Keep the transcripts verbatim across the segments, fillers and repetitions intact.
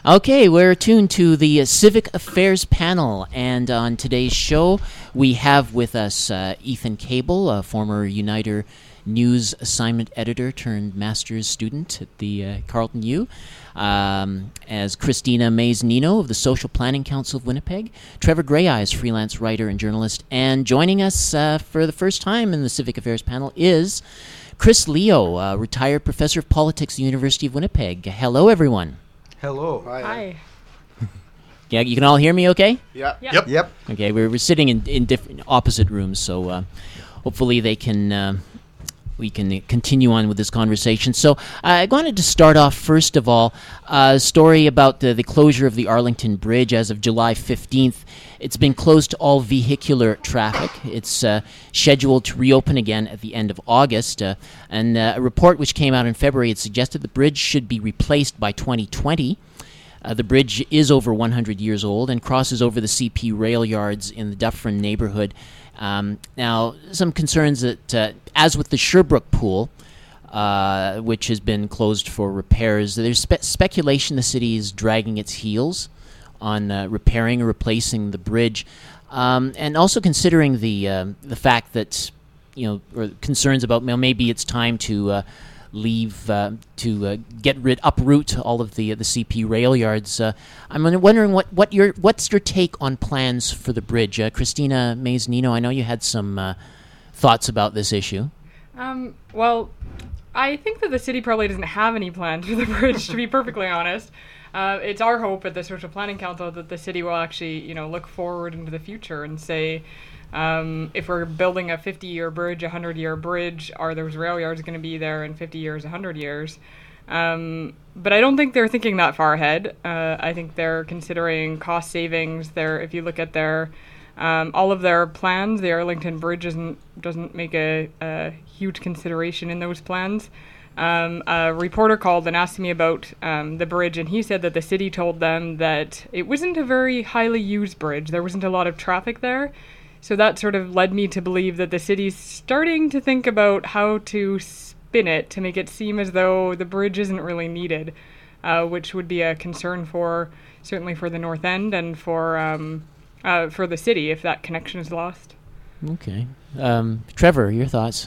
Okay, we're tuned to the uh, Civic Affairs panel, and on today's show, we have with us uh, Ethan Cable, a former Uniter News assignment editor turned master's student at the uh, Carleton U, um, as Christina Mays-Nino of the Social Planning Council of Winnipeg, Trevor Greyeyes, freelance writer and journalist, and joining us uh, for the first time in the Civic Affairs panel is Chris Leo, uh, retired professor of politics at the University of Winnipeg. Hello, everyone. Hello. Hi. Hi. Yeah, you can all hear me okay? Yeah. Yep. Yep. Yep. Okay, we're, we're sitting in, in different opposite rooms, so uh, hopefully they can uh, we can continue on with this conversation. So uh, I wanted to start off, first of all, uh, a story about the, the closure of the Arlington Bridge as of July fifteenth. It's been closed to all vehicular traffic. It's uh, scheduled to reopen again at the end of August. Uh, and uh, a report which came out in February had suggested the bridge should be replaced by twenty twenty. Uh, the bridge is over one hundred years old and crosses over the C P rail yards in the Dufferin neighborhood. Um, now, some concerns that, uh, as with the Sherbrooke Pool, uh, which has been closed for repairs, there's spe- speculation the city is dragging its heels on uh, repairing or replacing the bridge, um, and also considering the uh, the fact that, you know, or concerns about, well, maybe it's time to uh, leave uh, to uh, get rid uproot all of the uh, the C P rail yards. Uh, I'm wondering what, what your what's your take on plans for the bridge, uh, Christina Mays-Nino? I know you had some uh, thoughts about this issue. Um, well, I think that the city probably doesn't have any plans for the bridge, to be perfectly honest. Uh, it's our hope at the Social Planning Council that the city will actually, you know, look forward into the future and say, um, if we're building a fifty-year bridge, a hundred-year bridge, are those rail yards going to be there in fifty years, one hundred years? Um, but I don't think they're thinking that far ahead. Uh, I think they're considering cost savings. They're, if you look at their um, all of their plans, the Arlington Bridge doesn't doesn't make a, a huge consideration in those plans. Um, a reporter called and asked me about um, the bridge, and he said that the city told them that it wasn't a very highly used bridge. There wasn't a lot of traffic there. So that sort of led me to believe that the city's starting to think about how to spin it to make it seem as though the bridge isn't really needed, uh, which would be a concern for, certainly for the North End and for um, uh, for the city if that connection is lost. Okay. Um, Trevor, your thoughts?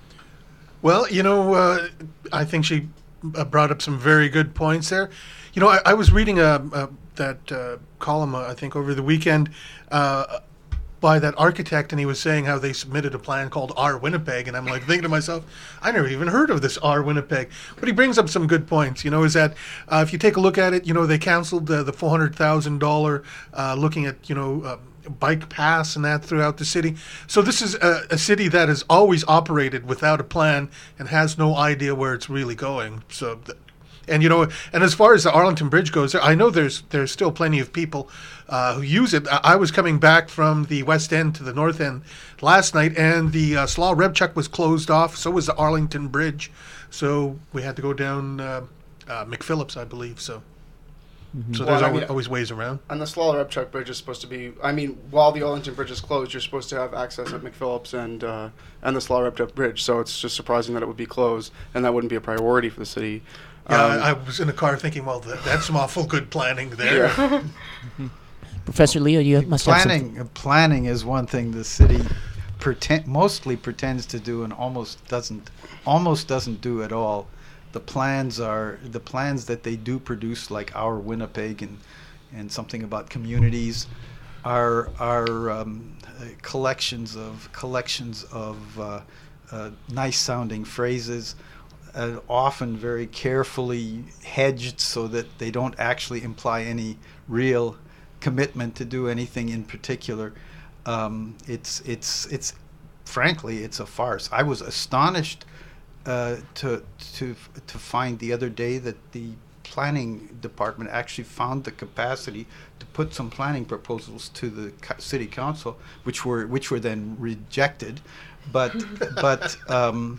Well, you know, uh, I think she uh, brought up some very good points there. You know, I, I was reading a, a, that uh, column, uh, I think, over the weekend uh, by that architect, and he was saying how they submitted a plan called R Winnipeg, and I'm like thinking to myself, I never even heard of this R Winnipeg. But he brings up some good points, you know, is that uh, if you take a look at it, you know, they canceled uh, the four hundred thousand dollars uh, looking at, you know, uh, bike paths and that throughout the city. So this is a, a city that has always operated without a plan and has no idea where it's really going. So, th- and you know, and as far as the Arlington Bridge goes, I know there's there's still plenty of people uh, who use it. I, I was coming back from the West End to the North End last night, and the uh, Slaw Rebchuk was closed off. So was the Arlington Bridge. So we had to go down uh, uh, McPhillips, I believe. So. Mm-hmm. So there's well, I always, mean, always ways around. And the Slaw Rebchuk Bridge is supposed to be, I mean, while the Arlington Bridge is closed, you're supposed to have access at McPhillips and uh, and the Slaw Rebchuk Bridge. So it's just surprising that it would be closed, and that wouldn't be a priority for the city. Yeah, um, I, I was in the car thinking, well, that, that's some awful good planning there. Yeah. Professor Leo, you must planning, have some... Planning is one thing the city pretend, mostly pretends to do and almost doesn't, almost doesn't do at all. The plans are the plans that they do produce, like our Winnipeg and and something about communities, are are um, uh, collections of collections of uh, uh, nice sounding phrases, uh, often very carefully hedged so that they don't actually imply any real commitment to do anything in particular. Um, it's it's it's frankly it's a farce. I was astonished Uh, to to to find the other day that the planning department actually found the capacity to put some planning proposals to the co- city council, which were which were then rejected, but but um,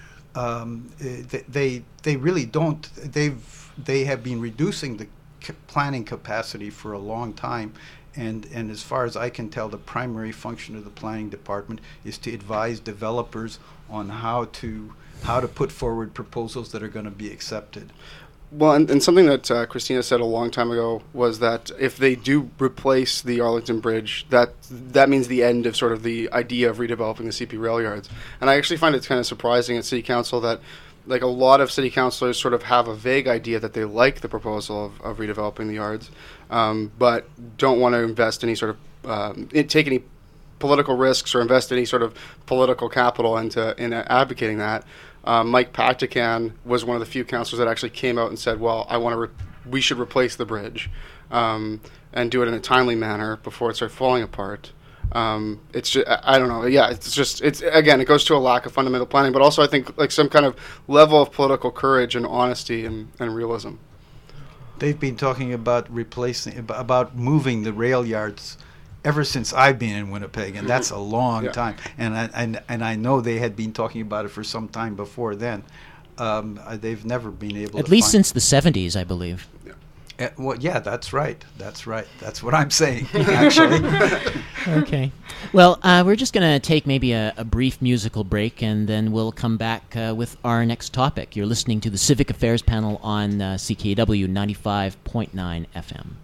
um, they, they they really don't. They've they have been reducing the c- planning capacity for a long time. And and as far as I can tell, the primary function of the planning department is to advise developers on how to how to put forward proposals that are going to be accepted. Well, and, and something that uh, Christina said a long time ago was that if they do replace the Arlington Bridge, that that means the end of sort of the idea of redeveloping the C P rail yards. And I actually find it kind of surprising at City Council that, like, a lot of city councilors sort of have a vague idea that they like the proposal of, of redeveloping the yards, um, but don't want to invest any sort of um, it, take any political risks or invest any sort of political capital into in advocating that. Um, Mike Pactican was one of the few councillors that actually came out and said, well, I want to, re- we should replace the bridge um, and do it in a timely manner before it starts falling apart. Um, it's just, I don't know. Yeah, it's just, it's again, it goes to a lack of fundamental planning, but also I think like some kind of level of political courage and honesty and, and realism. They've been talking about replacing, ab- about moving the rail yards ever since I've been in Winnipeg, and that's a long Yeah. time. And I, and and I know they had been talking about it for some time before then. Um, uh, they've never been able At to least find since the seventies, I believe. Uh, well, yeah, that's right. That's right. That's what I'm saying, actually. Okay. Well, uh, we're just going to take maybe a, a brief musical break, and then we'll come back uh, with our next topic. You're listening to the Civic Affairs panel on uh, C K A W ninety-five point nine F M.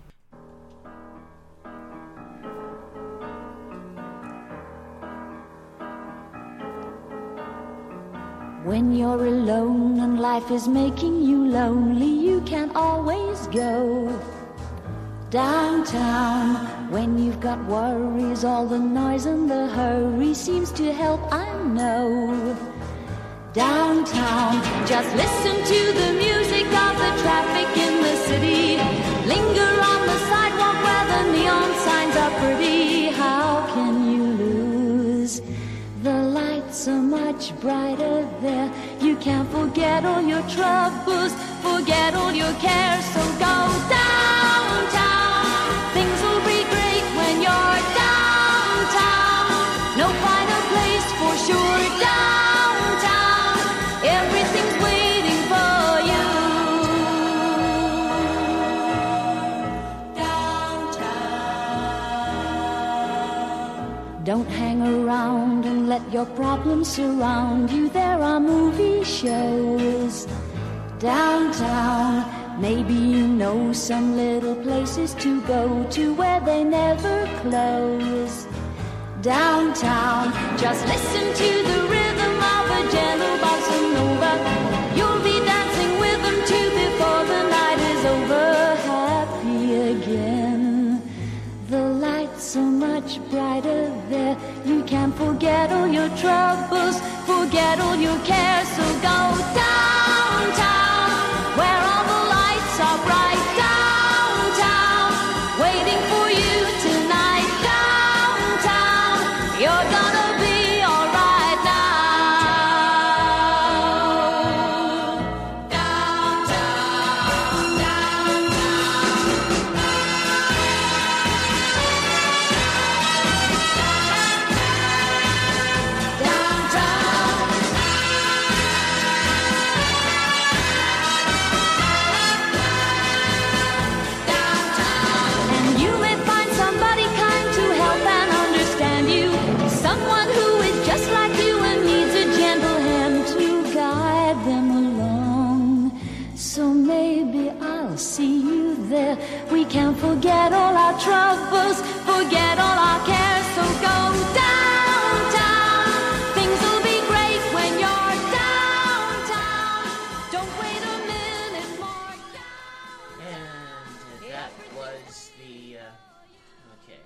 When you're alone and life is making you lonely, you can always go downtown. When you've got worries, all the noise and the hurry seems to help, I know. Downtown, just listen to the music of the traffic in the city. Linger on the sidewalk where the neon signs are pretty. How can you lose? The lights are much brighter there. You can't forget all your troubles, forget all your cares. So go downtown. Things will be great when you're downtown. No finer place for sure. Downtown, everything's waiting for you. Downtown. Don't hang around and let your problems surround you. There are movie shows downtown. Maybe you know some little places to go to where they never close. Downtown, just listen to the rhythm of a gentle bossa nova. You'll be dancing with them too before the night is over. Happy again. The lights are much brighter there. You can forget all your troubles, forget all your cares. So go downtown, where all the lights are bright. Downtown, waiting for you tonight. Downtown, you're gonna be alright now. Downtown, and you may find somebody kind to help and understand you. Someone who is just like you and needs a gentle hand to guide them along. So maybe I'll see you there. We can't forget all our troubles, forget all our cares. So go downtown. Things will be great when you're downtown. Don't wait a minute more. And that was the uh, okay.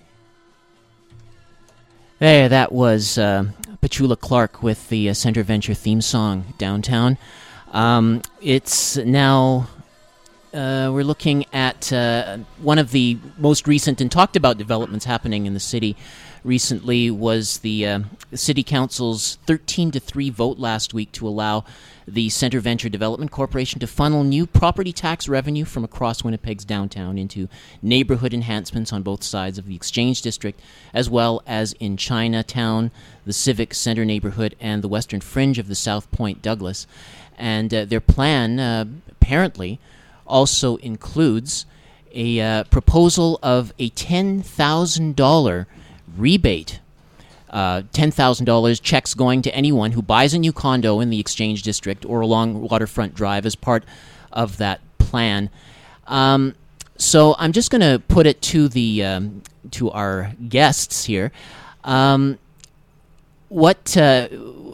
There, that was uh, Petula Clark with the uh, Center Venture theme song, Downtown. Um, it's now uh, we're looking at uh, one of the most recent and talked about developments happening in the city. Recently was the uh, City Council's thirteen to three vote last week to allow the Center Venture Development Corporation to funnel new property tax revenue from across Winnipeg's downtown into neighborhood enhancements on both sides of the Exchange District, as well as in Chinatown, the Civic Center neighborhood, and the western fringe of the South Point Douglas. And uh, their plan, uh, apparently, also includes a uh, proposal of a ten thousand dollars rebate. Uh, ten thousand dollars checks going to anyone who buys a new condo in the Exchange District or along Waterfront Drive as part of that plan. Um, so I'm just going to put it to the um, to our guests here. Um, what uh,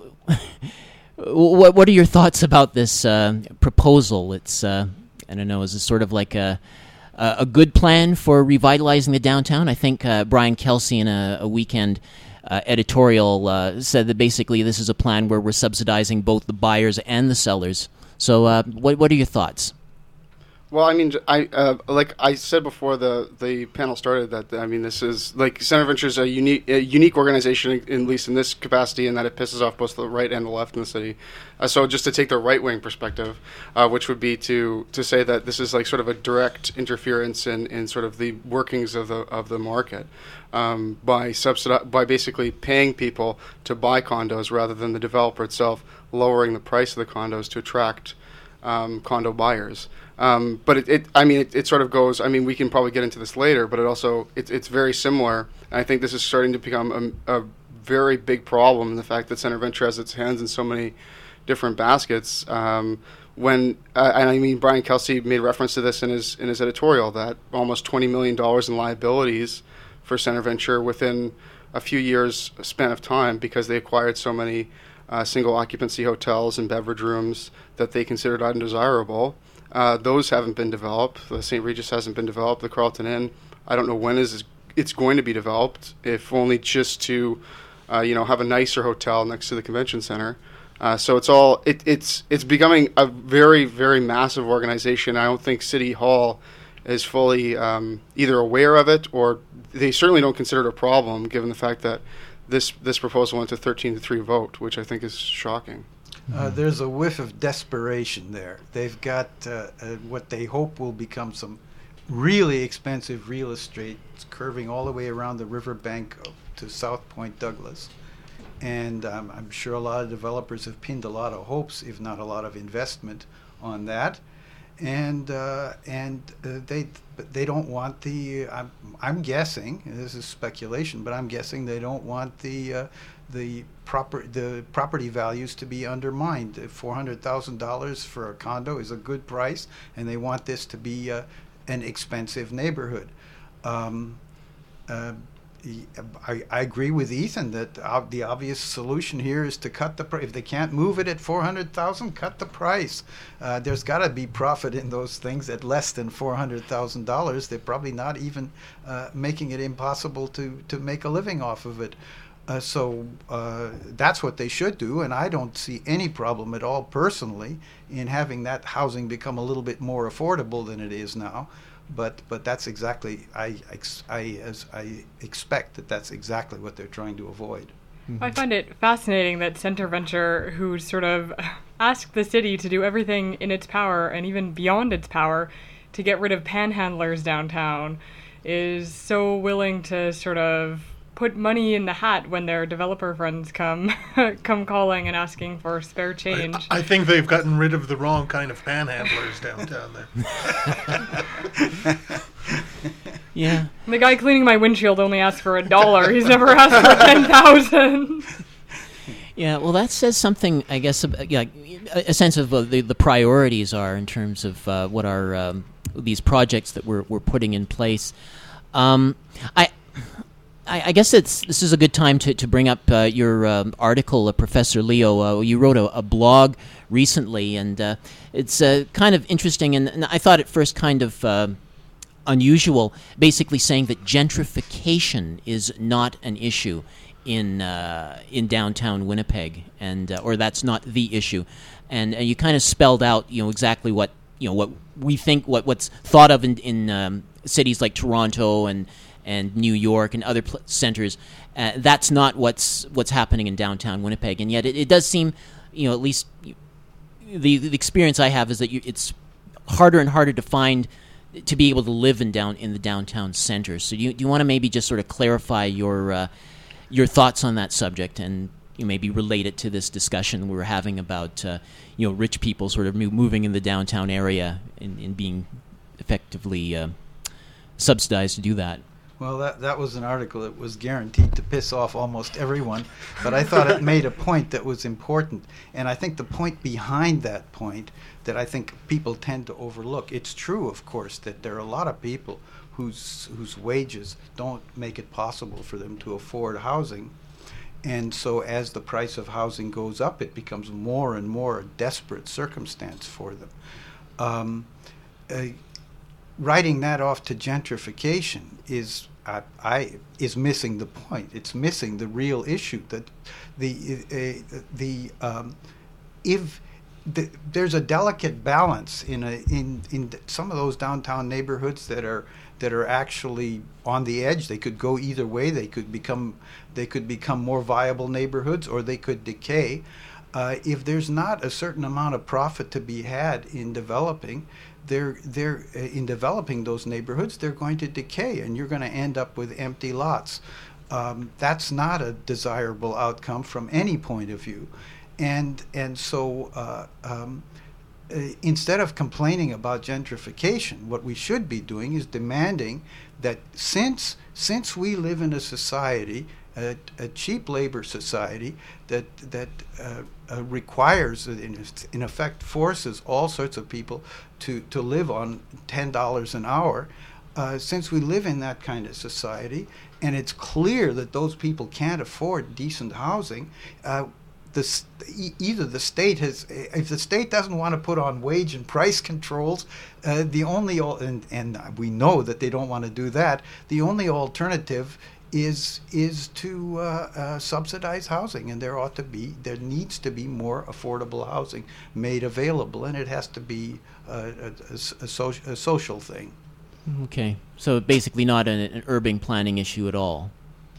what what are your thoughts about this uh, proposal? It's uh, I don't know. Is it sort of like a a good plan for revitalizing the downtown? I think uh, Brian Kelsey in a, a weekend uh, editorial uh, said that basically this is a plan where we're subsidizing both the buyers and the sellers. So, uh, what what are your thoughts? Well, I mean, I uh, like I said before the, the panel started that I mean this is like Center Venture is a unique a unique organization, at least in this capacity, in that it pisses off both the right and the left in the city. Uh, so just to take the right wing perspective, uh, which would be to to say that this is like sort of a direct interference in, in sort of the workings of the of the market um, by subsidi- by basically paying people to buy condos rather than the developer itself lowering the price of the condos to attract um, condo buyers. Um, but it, it, I mean, it, it sort of goes, I mean, we can probably get into this later, but it also, it, it's very similar. And I think this is starting to become a, a very big problem in the fact that Center Venture has its hands in so many different baskets. Um, when, uh, and I mean, Brian Kelsey made reference to this in his, in his editorial, that almost twenty million dollars in liabilities for Center Venture within a few years span of time because they acquired so many uh, single occupancy hotels and beverage rooms that they considered undesirable. Uh, those haven't been developed. The Saint Regis hasn't been developed. The Carlton Inn, I don't know when is it's going to be developed, if only just to, uh, you know, have a nicer hotel next to the convention center. Uh, so it's all it, it's it's becoming a very very massive organization. I don't think City Hall is fully um, either aware of it, or they certainly don't consider it a problem, given the fact that this this proposal went to thirteen to three vote, which I think is shocking. Uh, there's a whiff of desperation there. They've got uh, uh, what they hope will become some really expensive real estate curving all the way around the riverbank to South Point Douglas. And um, I'm sure a lot of developers have pinned a lot of hopes, if not a lot of investment, on that. And uh, and uh, they they don't want the. I'm, I'm guessing, this is speculation, but I'm guessing they don't want the uh, the proper the property values to be undermined. Four hundred thousand dollars for a condo is a good price, and they want this to be uh, an expensive neighborhood. Um, uh, I, I agree with Ethan that uh, the obvious solution here is to cut the price. If they can't move it at four hundred thousand, cut the price. Uh, there's got to be profit in those things at less than four hundred thousand dollars. They're probably not even uh, making it impossible to, to make a living off of it. Uh, so uh, that's what they should do, and I don't see any problem at all personally in having that housing become a little bit more affordable than it is now. But but that's exactly I ex, I as I expect that that's exactly what they're trying to avoid. Mm-hmm. I find it fascinating that Center Venture, who sort of asked the city to do everything in its power and even beyond its power to get rid of panhandlers downtown, is so willing to sort of put money in the hat when their developer friends come come calling and asking for spare change. I, I think they've gotten rid of the wrong kind of panhandlers downtown there. Yeah. The guy cleaning my windshield only asked for a dollar. He's never asked for ten thousand. Yeah, well, that says something, I guess, uh, yeah, a sense of uh, the, the priorities are in terms of uh, what are um, these projects that we're, we're putting in place. Um, I... I guess it's this is a good time to, to bring up uh, your um, article, uh, Professor Leo. Uh, you wrote a, a blog recently, and uh, it's uh, kind of interesting, and, and I thought at first kind of uh, unusual, basically saying that gentrification is not an issue in uh, in downtown Winnipeg, and uh, or that's not the issue. And uh, you kind of spelled out, you know, exactly what you know what we think, what what's thought of in, in um, cities like Toronto and. and New York and other pl- centers. Uh, that's not what's what's happening in downtown Winnipeg, and yet it, it does seem, you know, at least the, the experience I have is that you, it's harder and harder to find to be able to live in down in the downtown centers. So do you, do you want to maybe just sort of clarify your uh, your thoughts on that subject, and you maybe relate it to this discussion we were having about uh, you know rich people sort of moving in the downtown area and, and being effectively uh, subsidized to do that? Well, that, that was an article that was guaranteed to piss off almost everyone, but I thought it made a point that was important. And I think the point behind that point that I think people tend to overlook, it's true, of course, that there are a lot of people whose whose wages don't make it possible for them to afford housing. And so as the price of housing goes up, it becomes more and more a desperate circumstance for them. Um, uh, writing that off to gentrification is I, I is missing the point. It's missing the real issue that the uh, the um, if the, there's a delicate balance in a in in some of those downtown neighborhoods that are that are actually on the edge. They could go either way. They could become they could become more viable neighborhoods, or they could decay. Uh, if there's not a certain amount of profit to be had in developing, they're they're uh, in developing those neighborhoods, they're going to decay, and you're going to end up with empty lots. Um, that's not a desirable outcome from any point of view, and and so uh, um, uh, instead of complaining about gentrification, what we should be doing is demanding that since since we live in a society, a, a cheap labor society that that uh, uh, requires, in, in effect, forces all sorts of people to, to live on ten dollars an hour. Uh, since we live in that kind of society, and it's clear that those people can't afford decent housing, uh, the st- either the state has, if the state doesn't want to put on wage and price controls, uh, the only al- and and we know that they don't want to do that. The only alternative is is to uh, uh, subsidize housing, and there ought to be, there needs to be more affordable housing made available, and it has to be uh, a, a, a, so- a social thing. Okay, so basically not an, an urban planning issue at all.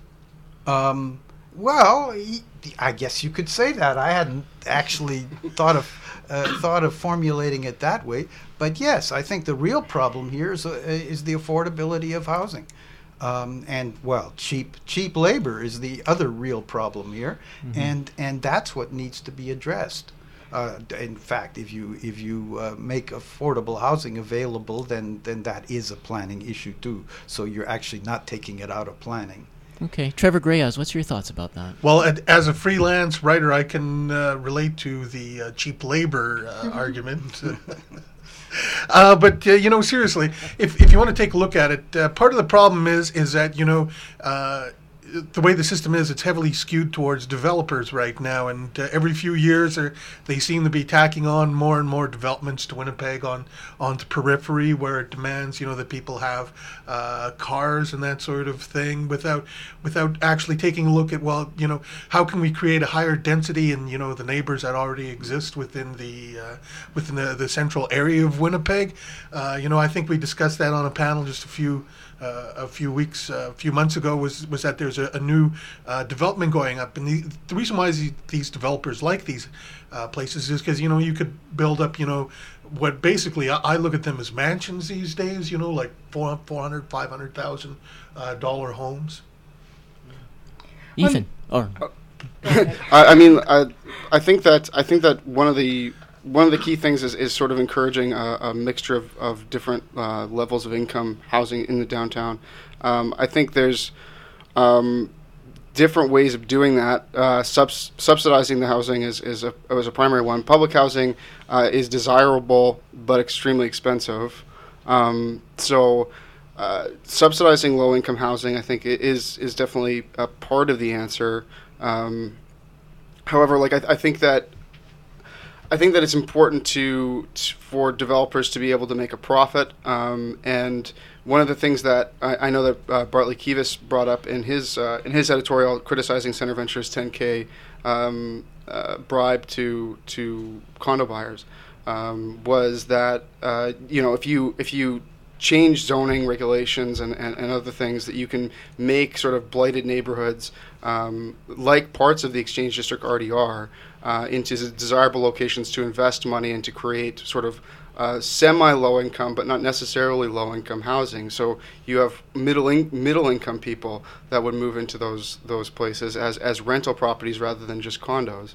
Um, well, y- I guess you could say that. I hadn't actually thought of uh, thought of formulating it that way, but yes, I think the real problem here is uh, is the affordability of housing. Um, and well, cheap cheap labor is the other real problem here, mm-hmm. and and that's what needs to be addressed. Uh, in fact, if you if you uh, make affordable housing available, then then that is a planning issue too. So you're actually not taking it out of planning. Okay, Trevor Grayaz, what's your thoughts about that? Well, ad- as a freelance writer, I can uh, relate to the uh, cheap labor uh, argument. Uh, but uh, you know, seriously, if if you want to take a look at it, uh, part of the problem is is that you know uh, the way the system is, it's heavily skewed towards developers right now, and uh, every few years are, they seem to be tacking on more and more developments to Winnipeg on on the periphery, where it demands you know that people have uh, cars and that sort of thing, without without actually taking a look at, well, you know, how can we create a higher density in you know the neighbors that already exist within the uh, within the, the central area of Winnipeg. Uh, you know, I think we discussed that on a panel just a few. Uh, a few weeks, uh, a few months ago, was was that there's a, a new uh, development going up, and the, the reason why these, these developers like these uh, places is because you know you could build up, you know, what basically I, I look at them as mansions these days, you know, like four four hundred, five hundred thousand uh, dollar homes. Ethan, or I, I mean, I, I think that I think that one of the One of the key things is, is sort of encouraging a, a mixture of, of different uh, levels of income housing in the downtown. Um, I think there's um, different ways of doing that. Uh, subs- subsidizing the housing is, is, a, is a primary one. Public housing uh, is desirable but extremely expensive. Um, so uh, subsidizing low-income housing, I think, is is definitely a part of the answer. Um, however, like I, I think that I think that it's important to, to for developers to be able to make a profit. Um, and one of the things that I, I know that uh, Bartley Kives brought up in his uh, in his editorial criticizing Center Venture's ten K um, uh, bribe to to condo buyers um, was that uh, you know if you if you change zoning regulations and, and, and other things, that you can make sort of blighted neighborhoods um, like parts of the Exchange District already are uh, into desirable locations to invest money and to create sort of uh, semi-low income but not necessarily low income housing. So you have middle in- middle income people that would move into those those places as, as rental properties rather than just condos.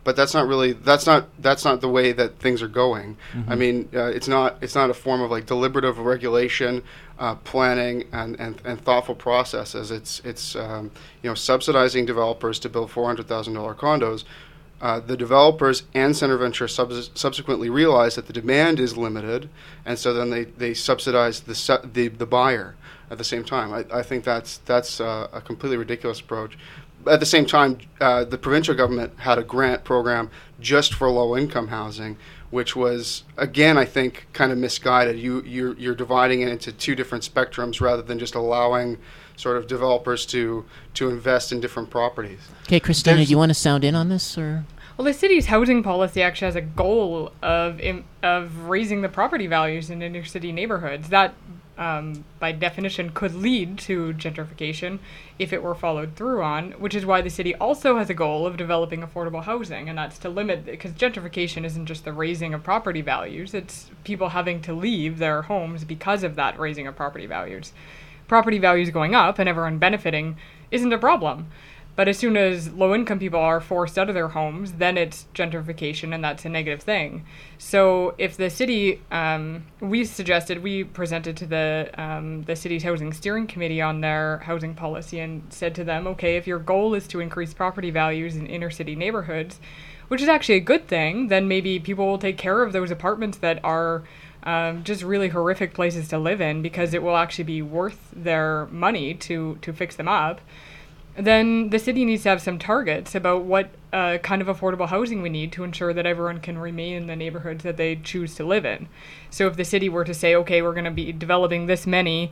but that's not really that's not that's not the way that things are going. Mm-hmm. I mean, uh, it's not it's not a form of like deliberative regulation, uh, planning, and, and, and thoughtful processes. It's it's um, you know subsidizing developers to build four hundred thousand dollar condos. Uh, the developers and Center Venture subs- subsequently realize that the demand is limited, and so then they, they subsidize the, su- the the buyer at the same time. I, I think that's that's uh, a completely ridiculous approach. At the same time, uh, the provincial government had a grant program just for low-income housing, which was, again, I think, kind of misguided. You, you're, you're dividing it into two different spectrums rather than just allowing sort of developers to to invest in different properties. Okay, Christina, There's- do you want to sound in on this, or? Well, the city's housing policy actually has a goal of im- of raising the property values in inner city neighborhoods. That, um, by definition, could lead to gentrification if it were followed through on, which is why the city also has a goal of developing affordable housing, and that's to limit, because gentrification isn't just the raising of property values, it's people having to leave their homes because of that raising of property values. Property values going up and everyone benefiting isn't a problem. But as soon as low-income people are forced out of their homes, then it's gentrification, and that's a negative thing. So if the city, um, we suggested, we presented to the um, the city's housing steering committee on their housing policy and said to them, okay, if your goal is to increase property values in inner-city neighborhoods, which is actually a good thing, then maybe people will take care of those apartments that are um, just really horrific places to live in, because it will actually be worth their money to, to fix them up. Then the city needs to have some targets about what uh, kind of affordable housing we need to ensure that everyone can remain in the neighborhoods that they choose to live in. So if the city were to say, okay, we're going to be developing this many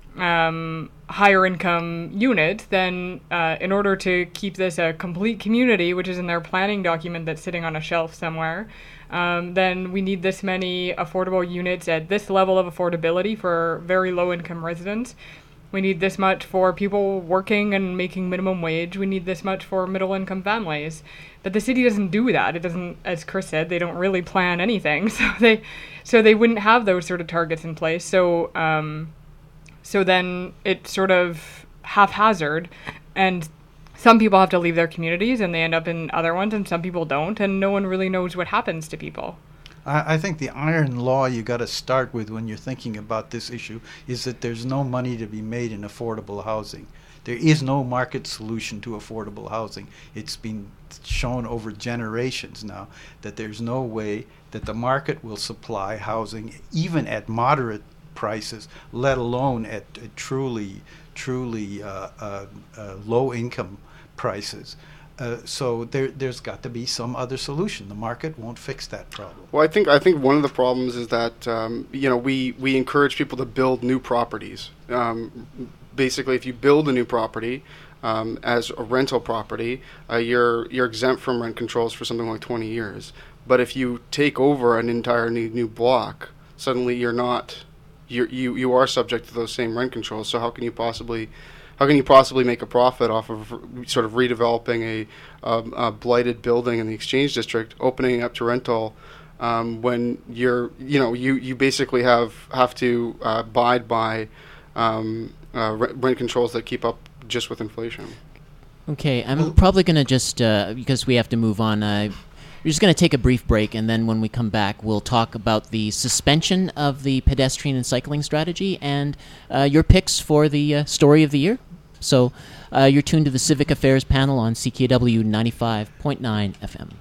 um, higher income units, then uh, in order to keep this a complete community, which is in their planning document that's sitting on a shelf somewhere, um, then we need this many affordable units at this level of affordability for very low income residents. We need this much for people working and making minimum wage. We need this much for middle-income families. But the city doesn't do that. It doesn't, as Chris said, they don't really plan anything. So they, so they wouldn't have those sort of targets in place. So, um, so then it's sort of haphazard, and some people have to leave their communities and they end up in other ones, and some people don't, and no one really knows what happens to people. I I think the iron law you got to start with when you're thinking about this issue is that there's no money to be made in affordable housing. There is no market solution to affordable housing. It's been shown over generations now that there's no way that the market will supply housing even at moderate prices, let alone at, at truly, truly uh, uh, uh, low income prices. Uh, so there, there's got to be some other solution. The market won't fix that problem. Well, I think I think one of the problems is that um, you know we, we encourage people to build new properties. Um, basically, if you build a new property um, as a rental property, uh, you're you're exempt from rent controls for something like twenty years. But if you take over an entire new, new block, suddenly you're not you you you are subject to those same rent controls. So how can you possibly How can you possibly make a profit off of re- sort of redeveloping a, um, a blighted building in the Exchange District, opening it up to rental, um, when you're, you know, you, you basically have have to uh, abide by um, uh, re- rent controls that keep up just with inflation. Okay, I'm probably going to just, uh, because we have to move on, uh, we're just going to take a brief break, and then when we come back, we'll talk about the suspension of the pedestrian and cycling strategy and uh, your picks for the uh, story of the year. So uh, you're tuned to the Civic Affairs panel on C K W ninety-five point nine F M.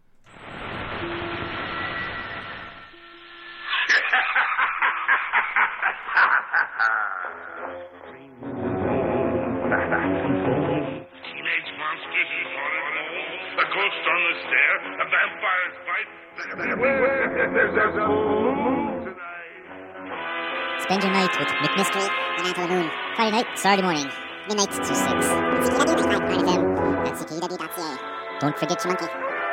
Teenage monsters in Florida, a ghost on the stair, a vampire's bite. Beware, there's a full moon tonight. Spend your night with McMystery and Until the Moon. Friday night, Saturday morning, midnight to six. On C K W ninety-five point nine F M and C K W dot C A. Don't forget your monkey.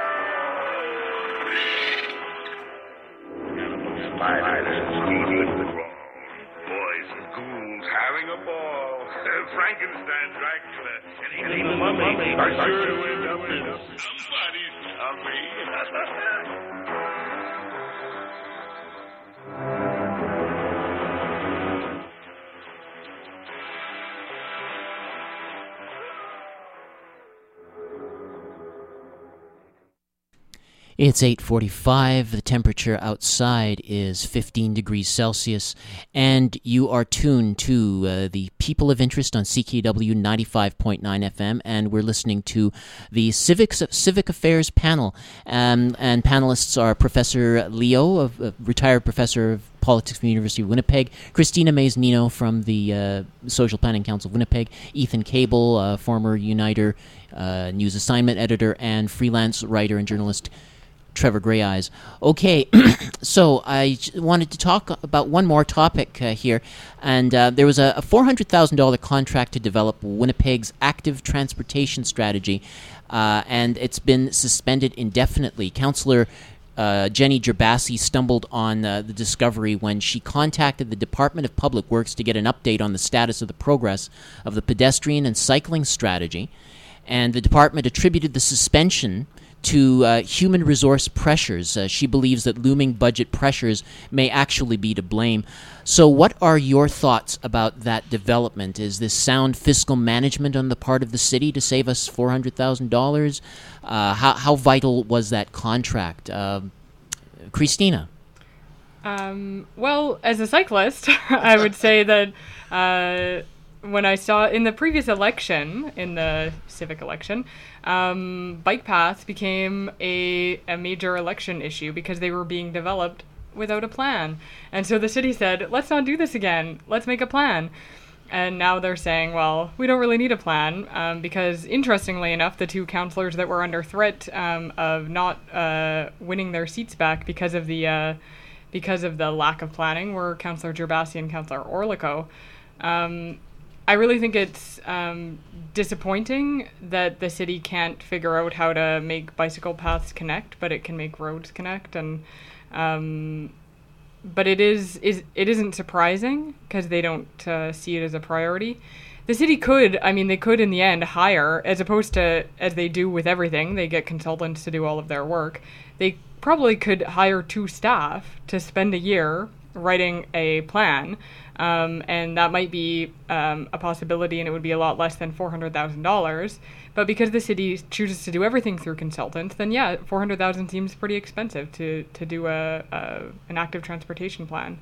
Spiders squeezing the wall. Boys and ghouls having a ball. Frankenstein, Dracula, and even mummies are sure to end up in somebody's tummy. It's eight forty-five. The temperature outside is fifteen degrees Celsius, and you are tuned to uh, the People of Interest on C K W ninety-five point nine F M, and we're listening to the Civics Civic Affairs panel. Um, and panelists are Professor Leo, a, a retired professor of politics from the University of Winnipeg, Christina Mays-Nino from the uh, Social Planning Council of Winnipeg, Ethan Cable, uh, former Uniter uh, news assignment editor, and freelance writer and journalist Trevor Greyeyes. Okay, so I j- wanted to talk about one more topic uh, here, and uh, there was a, a four hundred thousand dollars contract to develop Winnipeg's active transportation strategy, uh, and it's been suspended indefinitely. Councillor uh, Jenny Gerbasi stumbled on uh, the discovery when she contacted the Department of Public Works to get an update on the status of the progress of the pedestrian and cycling strategy, and the department attributed the suspension to uh, human resource pressures. Uh, she believes that looming budget pressures may actually be to blame. So what are your thoughts about that development? Is this sound fiscal management on the part of the city to save us four hundred thousand dollars? Uh, how, how vital was that contract? Uh, Christina? Um, well, as a cyclist, I would say that uh, when I saw in the previous election, in the civic election, um, bike paths became a, a major election issue because they were being developed without a plan. And so the city said, let's not do this again. Let's make a plan. And now they're saying, well, we don't really need a plan um, because, interestingly enough, the two councillors that were under threat um, of not uh, winning their seats back because of the uh, because of the lack of planning were Councillor Gerbasi and Councillor Orlico. Um, I really think it's um, disappointing that the city can't figure out how to make bicycle paths connect, but it can make roads connect. And um, but it is is it isn't surprising because they don't uh, see it as a priority. The city could, I mean, they could in the end hire, as opposed to as they do with everything, they get consultants to do all of their work. They probably could hire two staff to spend a year writing a plan. Um, and that might be um, a possibility, and it would be a lot less than four hundred thousand dollars. But because the city chooses to do everything through consultants, then yeah, four hundred thousand dollars seems pretty expensive to, to do a, a an active transportation plan.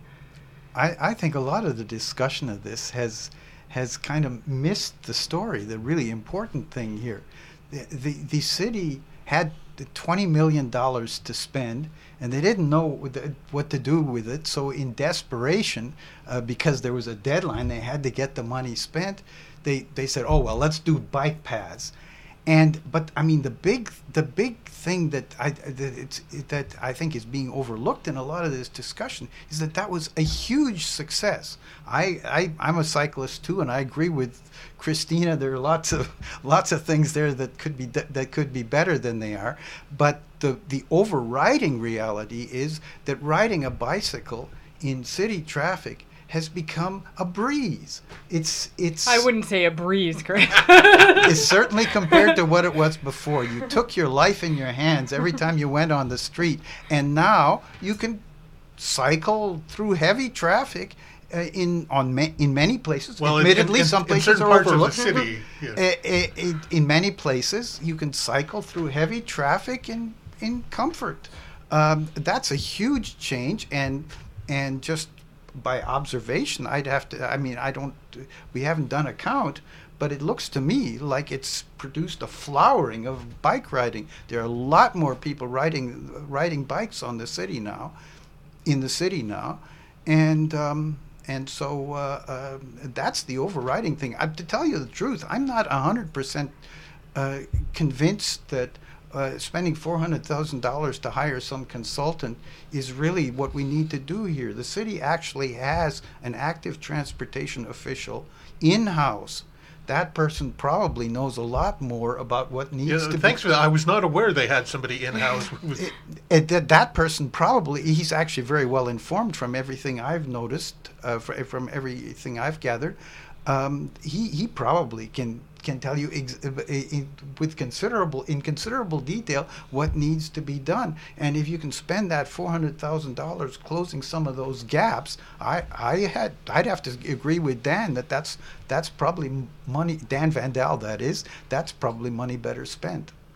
I, I think a lot of the discussion of this has has kind of missed the story, the really important thing here. The, the, the city had twenty million dollars to spend, and they didn't know what to do with it. So in desperation, uh, because there was a deadline, they had to get the money spent. They they said, oh, well, let's do bike paths. And but I mean the big the big thing that I that it's that I think is being overlooked in a lot of this discussion is that that was a huge success. I, I I'm a cyclist too, and I agree with Christina. There are lots of lots of things there that could be that could be better than they are. But the the overriding reality is that riding a bicycle in city traffic has become a breeze. It's it's. I wouldn't say a breeze, Chris. It's certainly compared to what it was before. You took your life in your hands every time you went on the street, and now you can cycle through heavy traffic uh, in on ma- in many places. Well, admittedly, in, in, some in places certain are parts overlooked. of the city. Yes. Uh, uh, uh, in many places, you can cycle through heavy traffic in in comfort. Um, that's a huge change, and and just by observation, I'd have to, I mean, I don't, we haven't done a count, but it looks to me like it's produced a flowering of bike riding. There are a lot more people riding riding bikes on the city now, in the city now, and um, and so uh, uh, that's the overriding thing. I, to tell you the truth, I'm not one hundred percent uh, convinced that Uh, spending four hundred thousand dollars to hire some consultant is really what we need to do here. The city actually has an active transportation official in-house. That person probably knows a lot more about what needs Yeah, to thanks be. Thanks for that. I was not aware they had somebody in-house. It, it, that, that person probably, he's actually very well informed from everything I've noticed, uh, fr- from everything I've gathered. Um, he, he probably can can tell you ex- in, with considerable in considerable detail what needs to be done. And if you can spend that four hundred thousand dollars closing some of those gaps, I I had I'd have to agree with Dan that that's that's probably money. Dan Vandal, that is, that's probably money better spent.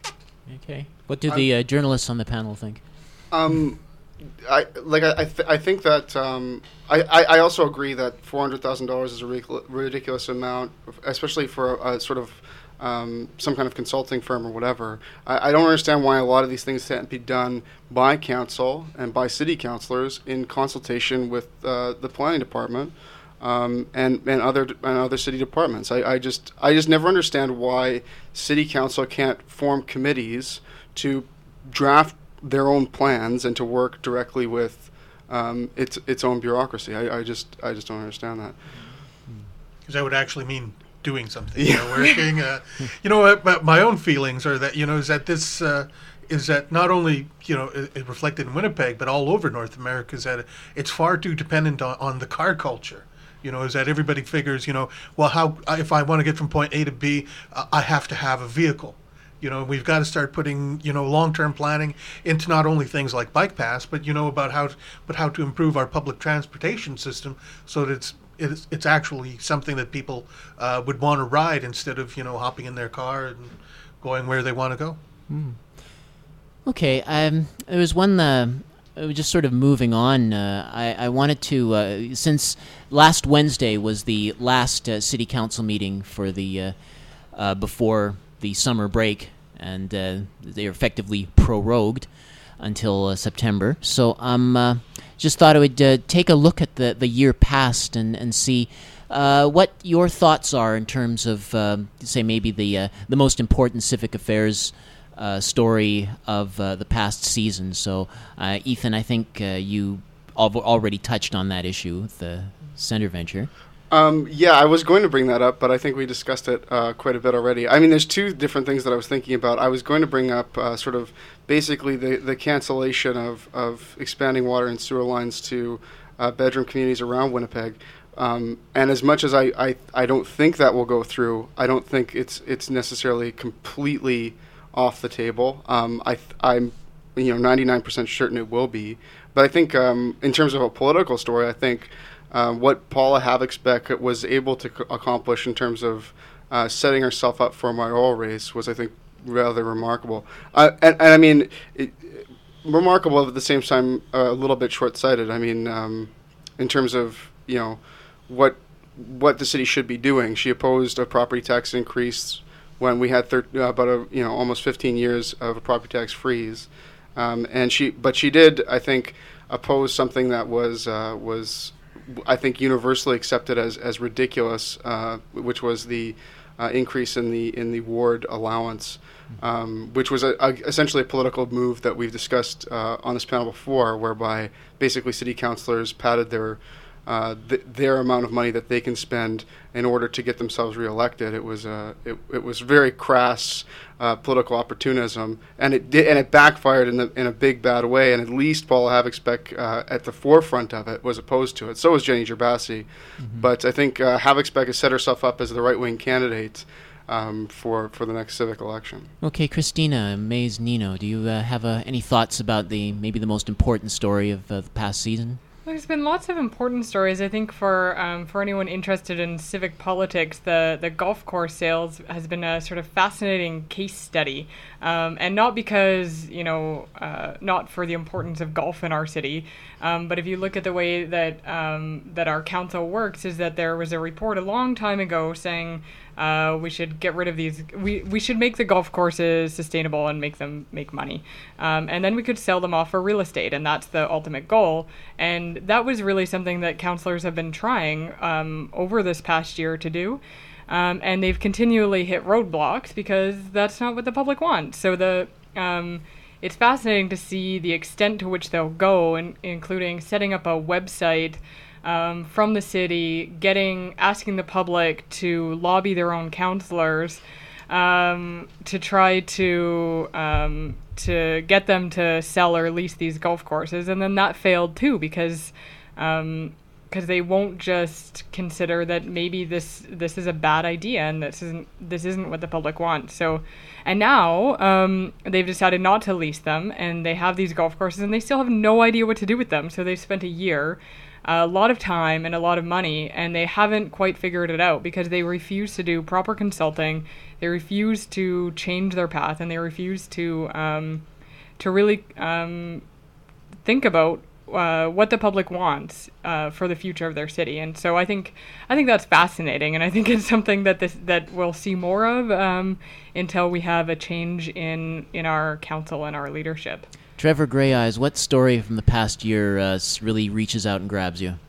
Okay. What do the uh, journalists on the panel think? Um, I like I I, th- I think that um, I, I I also agree that four hundred thousand dollars is a ridic- ridiculous amount, especially for a, a sort of um, some kind of consulting firm or whatever. I, I don't understand why a lot of these things can't be done by council and by city councilors in consultation with uh, the planning department. Um, and and other and other city departments. I, I just I just never understand why city council can't form committees to draft their own plans and to work directly with um, its its own bureaucracy. I, I just I just don't understand that. Because that would actually mean doing something, you know, working. Uh, you know, uh, my own feelings are that, you know, is that this uh, is that not only, you know, it, it reflected in Winnipeg, but all over North America, is that it's far too dependent on, on the car culture. You know, is that everybody figures, you know, well, how if I want to get from point A to B, uh, I have to have a vehicle. You know, we've got to start putting, you know, long-term planning into not only things like bike paths, but, you know, about how, to, but how to improve our public transportation system so that it's it's, it's actually something that people uh, would want to ride instead of, you know, hopping in their car and going where they want to go. Mm. Okay, um, there was one. Uh, Just sort of moving on, uh, I, I wanted to, uh, since last Wednesday was the last uh, city council meeting for the uh, uh, before the summer break, and uh, they are effectively prorogued until uh, September. So I um, uh, just thought I would uh, take a look at the, the year past and, and see uh, what your thoughts are in terms of, uh, say, maybe the uh, the most important civic affairs Uh, story of uh, the past season. So, uh, Ethan, I think uh, you al- already touched on that issue, the Centre Venture. Um, yeah, I was going to bring that up, but I think we discussed it uh, quite a bit already. I mean, there's two different things that I was thinking about. I was going to bring up uh, sort of basically the, the cancellation of, of expanding water and sewer lines to uh, bedroom communities around Winnipeg. Um, and as much as I, I, I don't think that will go through, I don't think it's it's necessarily completely off the table. Um, I th- I'm you know ninety-nine percent certain it will be, but I think um, in terms of a political story, I think uh, what Paula Havixbeck was able to c- accomplish in terms of uh, setting herself up for a mayoral race was, I think, rather remarkable. Uh, and, and I mean, it, remarkable at the same time, uh, a little bit short-sighted. I mean, um, in terms of you know what what the city should be doing. She opposed a property tax increase when we had thir- uh, about a, you know almost fifteen years of a property tax freeze, um, and she but she did, I think, oppose something that was uh, was I think universally accepted as as ridiculous, uh, which was the uh, increase in the in the ward allowance, um, which was a, a, essentially a political move that we've discussed uh, on this panel before, whereby basically city councilors padded their Uh, th- their amount of money that they can spend in order to get themselves reelected. It was uh, it, it was very crass uh, political opportunism, and it did, and it backfired in the in a big bad way. And at least Paula Havixbeck, uh, at the forefront of it, was opposed to it. So was Jenny Gerbasi, mm-hmm. But I think uh, Havixbeck has set herself up as the right wing candidate um, for for the next civic election. Okay, Christina Mays Nino, do you uh, have uh, any thoughts about the maybe the most important story of uh, the past season? There's been lots of important stories. I think for um, for anyone interested in civic politics, the, the golf course sales has been a sort of fascinating case study, um, and not because you know uh, not for the importance of golf in our city, um, but if you look at the way that um, that our council works, is that there was a report a long time ago saying uh, we should get rid of these. We we should make the golf courses sustainable and make them make money, um, and then we could sell them off for real estate, and that's the ultimate goal. And that was really something that councillors have been trying um, over this past year to do. Um, and they've continually hit roadblocks because that's not what the public wants. So the um, it's fascinating to see the extent to which they'll go, in, including setting up a website um, from the city, getting asking the public to lobby their own councillors um, to try to um, to get them to sell or lease these golf courses, and then that failed too because um, because they won't just consider that maybe this this is a bad idea and this isn't this isn't what the public wants. So, and now um, they've decided not to lease them, and they have these golf courses, and they still have no idea what to do with them. So they've spent a year a lot of time and a lot of money, and they haven't quite figured it out because they refuse to do proper consulting. They refuse to change their path, and they refuse to um, to really um, think about uh, what the public wants uh, for the future of their city. And so I think I think that's fascinating, and I think it's something that this that we'll see more of um, until we have a change in in our council and our leadership. Trevor Greyeyes, what story from the past year uh, s- really reaches out and grabs you?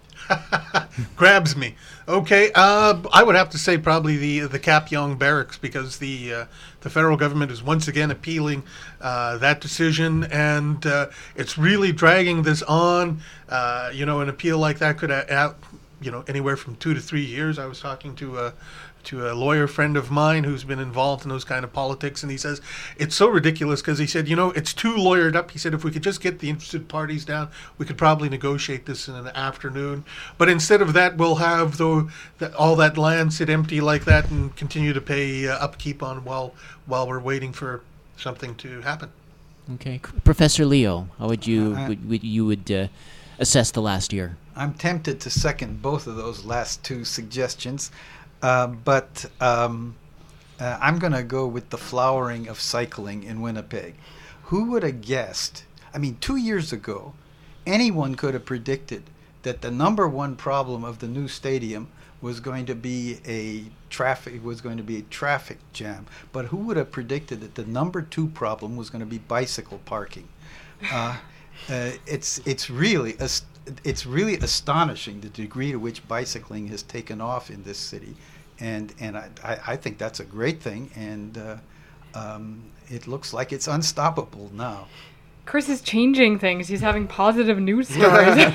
Grabs me. Okay, uh, I would have to say probably the the Cap Young barracks, because the uh, the federal government is once again appealing uh, that decision, and uh, it's really dragging this on. Uh, you know, an appeal like that could, uh, uh, you know, anywhere from two to three years. I was talking to a to a lawyer friend of mine who's been involved in those kind of politics, and he says it's so ridiculous because he said, you know, it's too lawyered up. He said if we could just get the interested parties down, we could probably negotiate this in an afternoon. But instead of that, we'll have the, the, all that land sit empty like that and continue to pay uh, upkeep on while while we're waiting for something to happen. Okay, C- Professor Leo, how would you Uh, would, would you would uh, assess the last year? I'm tempted to second both of those last two suggestions, uh, but um, uh, I'm going to go with the flowering of cycling in Winnipeg. Who would have guessed? I mean, two years ago, anyone could have predicted that the number one problem of the new stadium was going to be a traffic was going to be a traffic jam. But who would have predicted that the number two problem was going to be bicycle parking? Uh, uh, it's it's really ast- it's really astonishing the degree to which bicycling has taken off in this city, and and I I, I think that's a great thing, and uh, um, it looks like it's unstoppable now. Chris is changing things. He's having positive news stories.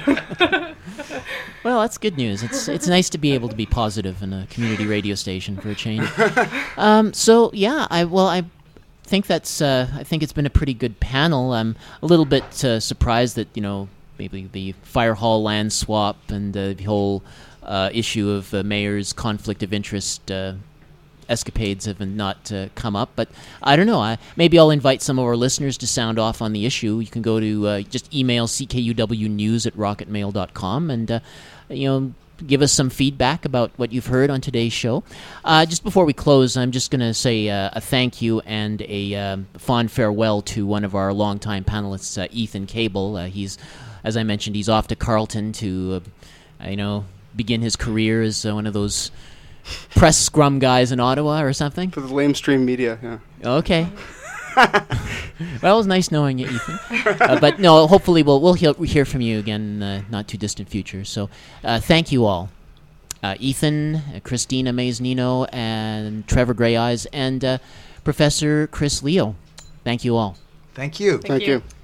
Well, that's good news. It's it's nice to be able to be positive in a community radio station for a change. Um, so yeah, I well I think that's uh, I think it's been a pretty good panel. I'm a little bit uh, surprised that you know maybe the fire hall land swap and uh, the whole uh, issue of uh, mayor's conflict of interest uh, escapades have not uh, come up, but I don't know. I, maybe I'll invite some of our listeners to sound off on the issue. You can go to uh, just email c k u w news at rocket mail dot com and uh, you know give us some feedback about what you've heard on today's show. Uh, just before we close, I'm just going to say uh, a thank you and a um, fond farewell to one of our longtime panelists, uh, Ethan Cable. Uh, he's, as I mentioned, he's off to Carleton to uh, you know begin his career as uh, one of those press scrum guys in Ottawa or something? For the lamestream media, yeah. Okay. Well, it was nice knowing you, Ethan. Uh, but no, hopefully we'll we'll hear, hear from you again, uh, not too distant future. So, uh, thank you all, uh, Ethan, uh, Christina Mays-Nino, and Trevor Greyeyes, and uh, Professor Chris Leo. Thank you all. Thank you. Thank Thank you. you.